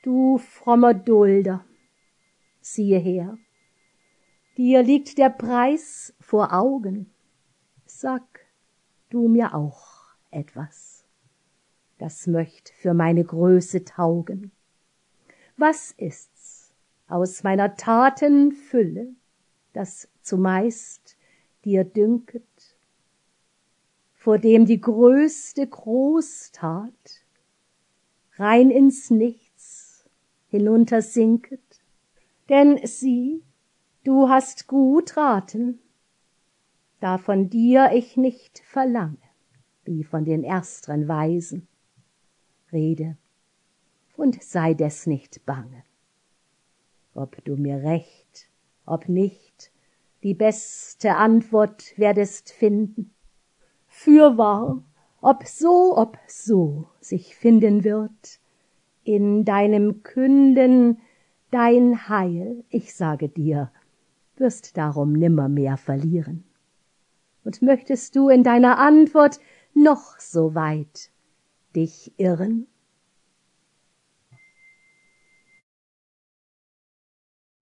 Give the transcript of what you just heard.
Du frommer Dulder, siehe her, dir liegt der Preis vor Augen. Sag du mir auch etwas, das möcht für meine Größe taugen. Was ist's aus meiner Taten Fülle, das zumeist dir dünket, vor dem die größte Großtat rein ins Nichts hinuntersinket? Denn sieh, du hast gut raten, da von dir ich nicht verlange, wie von den ersteren Weisen. Rede und sei des nicht bange. Ob du mir recht, ob nicht, die beste Antwort werdest finden. Fürwahr, ob so sich finden wird, in deinem Künden dein Heil, ich sage dir, wirst darum nimmermehr verlieren. Und möchtest du in deiner Antwort noch so weit dich irren,